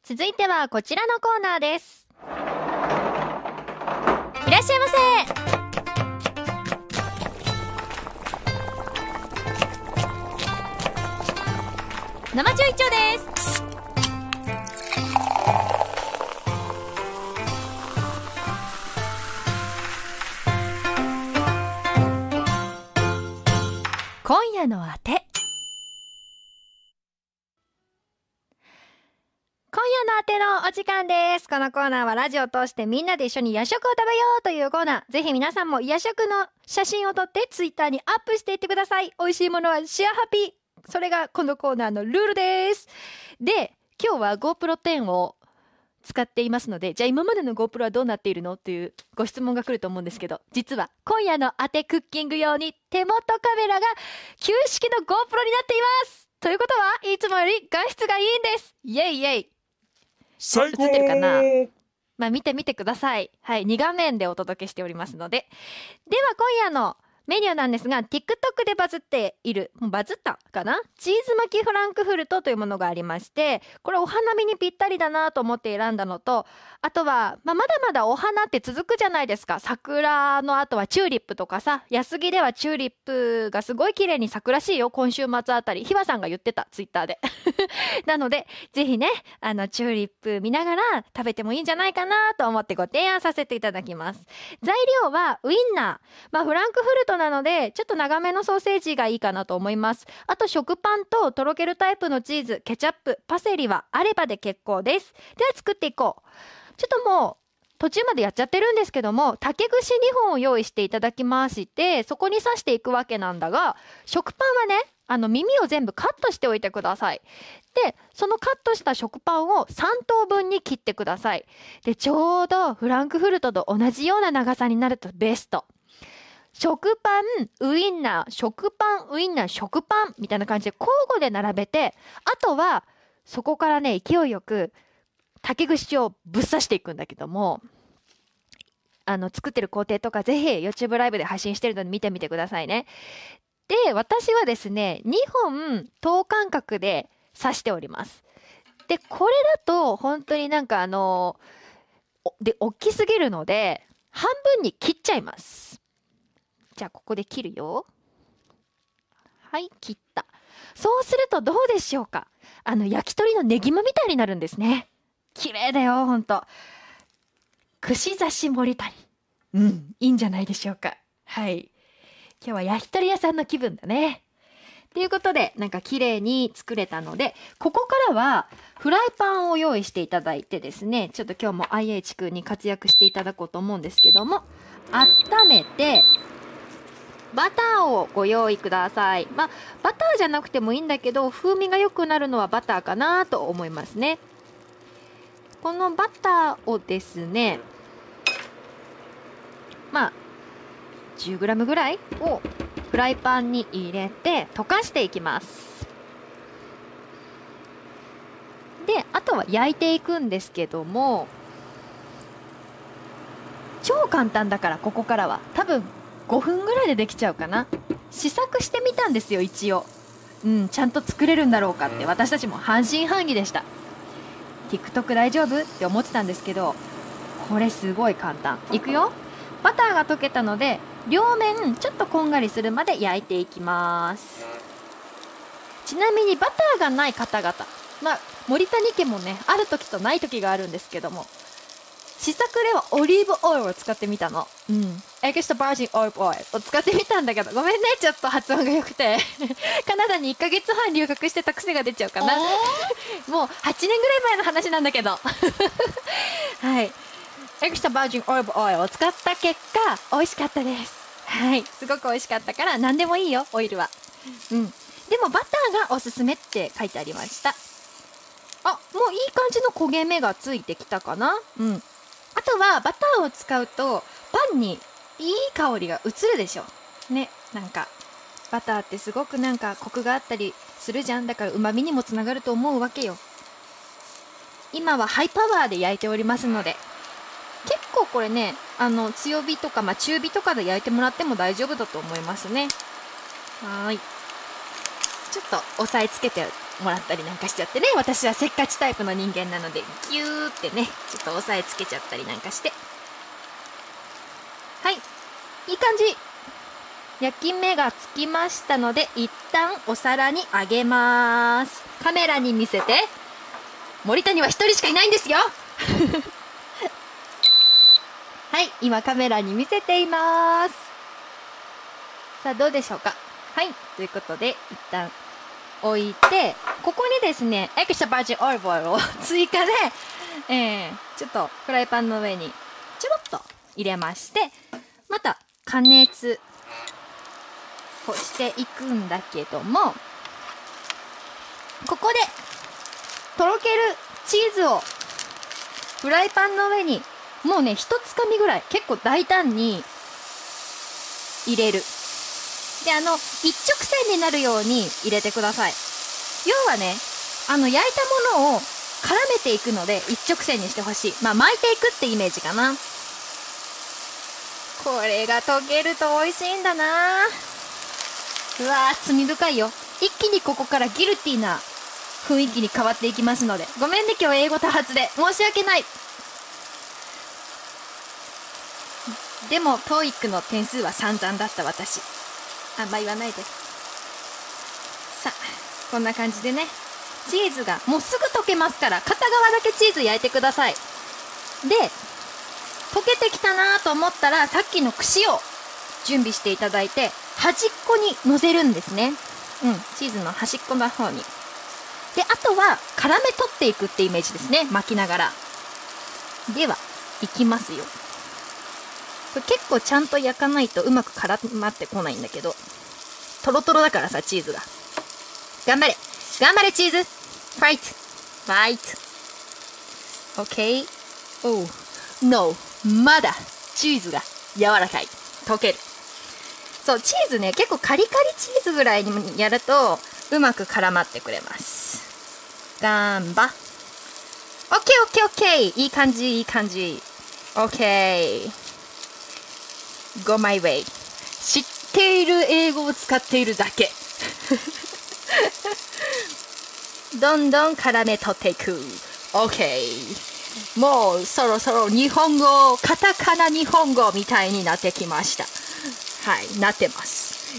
続いてはこちらのコーナーです。いらっしゃいませ。生中一丁です。今夜のあて。今夜のあてのお時間です。このコーナーはラジオを通してみんなで一緒に夜食を食べようというコーナー。ぜひ皆さんも夜食の写真を撮ってツイッターにアップしていってください。美味しいものはシェアハピー。それがこのコーナーのルールです。で、今日は GoPro 10を使っていますので、じゃあ今までの GoPro はどうなっているのというご質問が来ると思うんですけど、実は今夜のあてクッキング用に手元カメラが旧式の GoPro になっています。ということはいつもより画質がいいんです。イエイイエイ。 最高。 映ってるかな。まあ見てみてください。はい、2画面でお届けしておりますので。では今夜のメニューなんですが、 TikTok でバズっている、もうバズったかな、チーズ巻きフランクフルトというものがありまして、これお花見にぴったりだなと思って選んだのと、あとは、まだまだお花って続くじゃないですか。桜の後はチューリップとかさ、安来ではチューリップがすごい綺麗に咲くらしいよ。今週末あたりひわさんが言ってた、ツイッターでなのでぜひね、チューリップ見ながら食べてもいいんじゃないかなと思ってご提案させていただきます。材料はウインナー、フランクフルトなのでちょっと長めのソーセージがいいかなと思います。あと食パンととろけるタイプのチーズ、ケチャップ、パセリはあればで結構です。では作っていこう。ちょっともう途中までやっちゃってるんですけども、竹串2本を用意していただきまして、そこに刺していくわけなんだが、食パンはね、耳を全部カットしておいてください。で、そのカットした食パンを3等分に切ってください。で、ちょうどフランクフルトと同じような長さになるとベスト。食パン、ウインナー、食パン、ウインナー、食パンみたいな感じで交互で並べて、あとはそこからね、勢いよく竹串をぶっ刺していくんだけども、作ってる工程とかぜひ YouTube ライブで配信してるので見てみてくださいね。で、私はですね、2本等間隔で刺しております。で、これだと本当になんか大きすぎるので半分に切っちゃいます。じゃあここで切るよ。はい、切った。そうするとどうでしょうか。焼き鳥のネギマみたいになるんですね。綺麗だよ、ほんと。串刺し盛り谷。いいんじゃないでしょうか。はい。今日は焼き鳥屋さんの気分だね。ということで、なんか綺麗に作れたので、ここからはフライパンを用意していただいてですね、ちょっと今日も IH 君に活躍していただこうと思うんですけども、温めて、バターをご用意ください。バターじゃなくてもいいんだけど、風味が良くなるのはバターかなと思いますね。このバターをですね、10g ぐらいをフライパンに入れて溶かしていきます。で、あとは焼いていくんですけども、超簡単だから、ここからは多分5分ぐらいでできちゃうかな。試作してみたんですよ、一応。ちゃんと作れるんだろうかって、私たちも半信半疑でした。 TikTok 大丈夫って思ってたんですけど、これすごい簡単。いくよ。バターが溶けたので両面ちょっとこんがりするまで焼いていきます。ちなみにバターがない方々、森谷家もね、ある時とない時があるんですけども、試作ではオリーブオイルを使ってみたの。エキストラバージンオリーブオイルを使ってみたんだけど、ごめんね、ちょっと発音が良くてカナダに1ヶ月半留学してた癖が出ちゃうかなもう8年ぐらい前の話なんだけどはい、エクストラバージンオリーブオイルを使った結果美味しかったです。はい、すごく美味しかったから何でもいいよ、オイルは。でもバターがおすすめって書いてありました。もういい感じの焦げ目がついてきたかな。あとはバターを使うとパンにいい香りが移るでしょね。なんかバターってすごくなんかコクがあったりするじゃん。だから旨味にもつながると思うわけよ。今はハイパワーで焼いておりますので、結構これね、強火とか、中火とかで焼いてもらっても大丈夫だと思いますね。ちょっと押さえつけてもらったりなんかしちゃってね。私はせっかちタイプの人間なのでギューってねちょっと押さえつけちゃったりなんかして、はい、いい感じ。焼き目がつきましたので一旦お皿にあげます。カメラに見せて。森谷は一人しかいないんですよはい、今カメラに見せています。さあどうでしょうか。はい、ということで一旦置いて、ここにですねエクストラバージンオリーブオイルを追加で、ちょっとフライパンの上にちょろっと入れまして、また加熱をしていくんだけども、ここでとろけるチーズをフライパンの上にもうね一つかみぐらい結構大胆に入れる。で一直線になるように入れてください。要はね焼いたものを絡めていくので一直線にしてほしい。巻いていくってイメージかな。これが溶けると美味しいんだな。うわー罪深いよ。一気にここからギルティーな雰囲気に変わっていきますので、ごめんね今日英語多発で申し訳ない。でも TOEIC の点数は散々だった私。あんま言わないで。さあこんな感じでね、チーズがもうすぐ溶けますから、片側だけチーズ焼いてください。で溶けてきたなと思ったらさっきの串を準備していただいて、端っこに乗せるんですね。チーズの端っこの方に。であとは絡め取っていくってイメージですね、巻きながら。ではいきますよ。これ結構ちゃんと焼かないとうまく絡まってこないんだけど、トロトロだからさチーズが。頑張れ頑張れチーズ、ファイトファイト。 OK。 おう NO、 まだチーズが柔らかい。溶ける。そうチーズね結構カリカリチーズぐらいにやるとうまく絡まってくれます。ガンバ OKOKOK。 いい感じいい感じ。 OK Go my way。 知っている英語を使っているだけどんどん絡め取っていく。 OK。 もうそろそろ日本語、カタカナ日本語みたいになってきました。はい、なってます。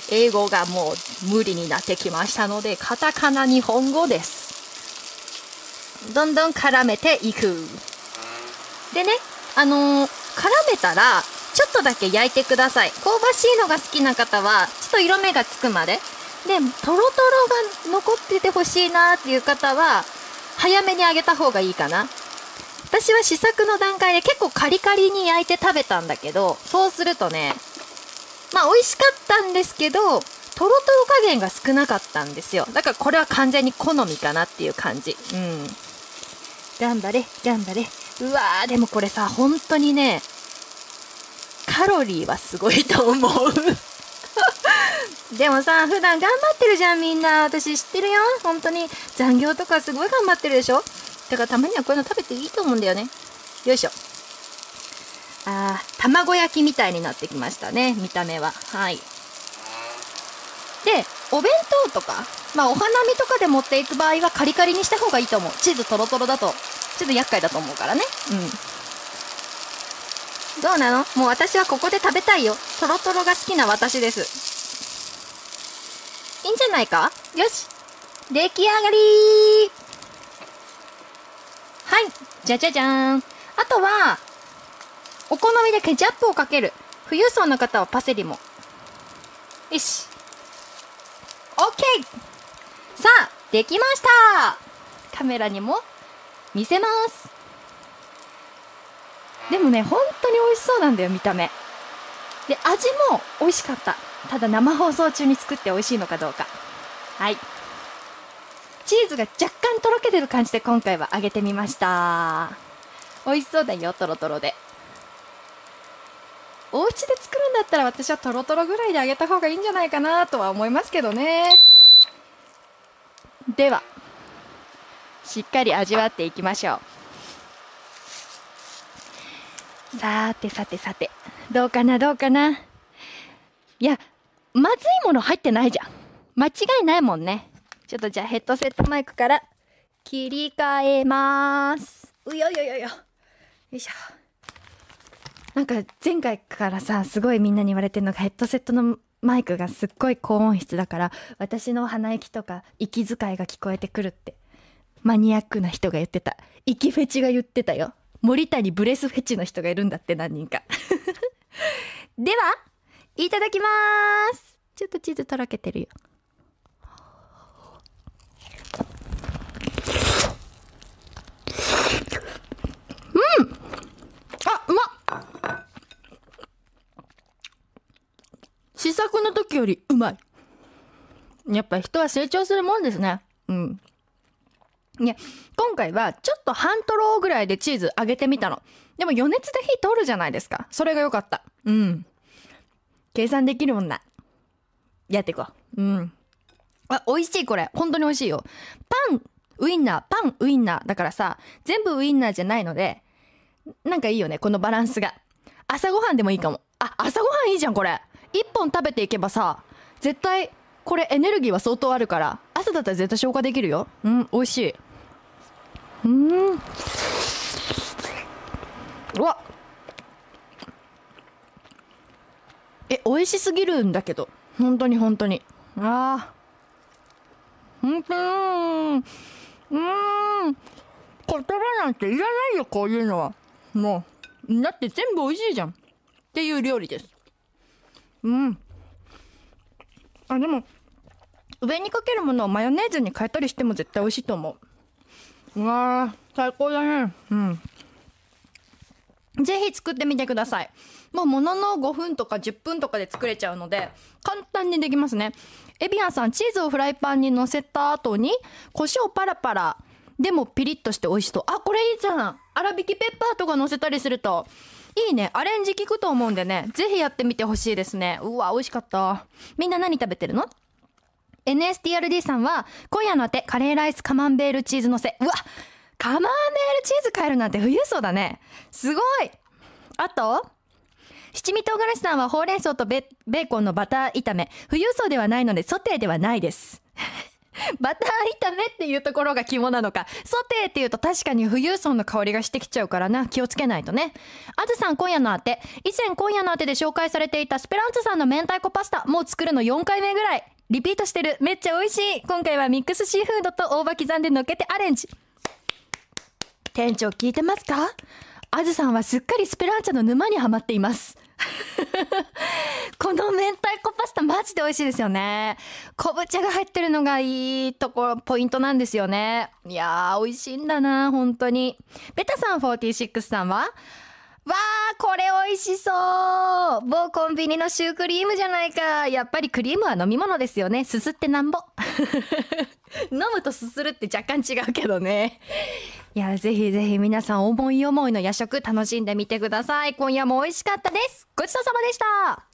英語がもう無理になってきましたのでカタカナ日本語です。どんどん絡めていく。でね絡めたらちょっとだけ焼いてください。香ばしいのが好きな方はちょっと色目がつくまで。でトロトロが残っててほしいなっていう方は早めに揚げた方がいいかな。私は試作の段階で結構カリカリに焼いて食べたんだけど、そうするとね美味しかったんですけどトロトロ加減が少なかったんですよ。だからこれは完全に好みかなっていう感じ。頑張れ頑張れ。うわーでもこれさ本当にねカロリーはすごいと思うでもさ普段頑張ってるじゃんみんな。私知ってるよ本当に。残業とかすごい頑張ってるでしょ。だからたまにはこういうの食べていいと思うんだよね。よいしょ。卵焼きみたいになってきましたね見た目は。はい。でお弁当とかお花見とかで持っていく場合はカリカリにした方がいいと思う。チーズトロトロだとちょっと厄介だと思うからね。どうなの？もう私はここで食べたいよ。トロトロが好きな私です。いいんじゃないか。よし出来上がり。はい、じゃじゃじゃーん。あとはお好みでケチャップをかける。富裕層の方はパセリも。よし OK。 さあできました。カメラにも見せます。でもね本当に美味しそうなんだよ見た目で。味も美味しかった。ただ生放送中に作って美味しいのかどうか。はい、チーズが若干とろけてる感じで今回は揚げてみました。美味しそうだよトロトロで。お家で作るんだったら私はトロトロぐらいで揚げた方がいいんじゃないかなとは思いますけどね。ではしっかり味わっていきましょう。さてさてさてどうかなどうかな。いやまずいもの入ってないじゃん。間違いないもんね。 ちょっとじゃあヘッドセットマイクから切り替えます。よいしょ。なんか前回からさ、すごいみんなに言われてるのがヘッドセットのマイクがすっごい高音質だから私の鼻息とか息遣いが聞こえてくるってマニアックな人が言ってた。息フェチが言ってたよ。森谷ブレスフェチの人がいるんだって、何人か。ではいただきまーす。ちょっとチーズとろけてるよ。うまっ。試作の時よりうまい。やっぱ人は成長するもんですね。今回はちょっと半トロぐらいでチーズ揚げてみたの。でも余熱で火通るじゃないですか。それが良かった。計算できるもんな。やっていこう。美味しいこれ。本当に美味しいよ。パン、ウインナーだからさ、全部ウインナーじゃないので、なんかいいよね、このバランスが。朝ごはんでもいいかも。朝ごはんいいじゃん、これ。1本食べていけばさ、絶対、これエネルギーは相当あるから、朝だったら絶対消化できるよ。美味しい。うわ美味しすぎるんだけど。本当に。言葉なんていらないよ、こういうのは。もう、だって全部美味しいじゃん。っていう料理です。でも、上にかけるものをマヨネーズに変えたりしても絶対美味しいと思う。最高だね。ぜひ作ってみてください。もうものの5分とか10分とかで作れちゃうので、簡単にできますね。エビアンさん、チーズをフライパンに乗せた後に、胡椒パラパラ。でもピリッとして美味しそう。これいいじゃん。粗挽きペッパーとか乗せたりすると、いいね。アレンジ効くと思うんでね。ぜひやってみてほしいですね。美味しかった。みんな何食べてるの？ NSTRD さんは、今夜のあて、カレーライスカマンベールチーズ乗せ。カマンベールチーズ買えるなんて富裕層だね。すごい。あと、七味唐辛子さんはほうれん草とベーコンのバター炒め。富裕層ではないのでソテーではないです。バター炒めっていうところが肝なのか。ソテーっていうと確かに富裕層の香りがしてきちゃうからな。気をつけないとね。あずさん、今夜のあて。以前今夜のあてで紹介されていたスペランツァさんの明太子パスタ。もう作るの4回目ぐらい。リピートしてる。めっちゃ美味しい。今回はミックスシーフードと大葉刻んで乗っけてアレンジ。店長聞いてますか？あずさんはすっかりスペランチャの沼にはまっています。この明太子パスタマジで美味しいですよね。昆布茶が入ってるのがいいところ、ポイントなんですよね。いやー美味しいんだな、本当に。ベタさん46さんは、これ美味しそう。某コンビニのシュークリームじゃないか。やっぱりクリームは飲み物ですよね。すすってなんぼ。飲むとすするって若干違うけどね。いや、ぜひぜひ皆さん思い思いの夜食楽しんでみてください。今夜も美味しかったです。ごちそうさまでした。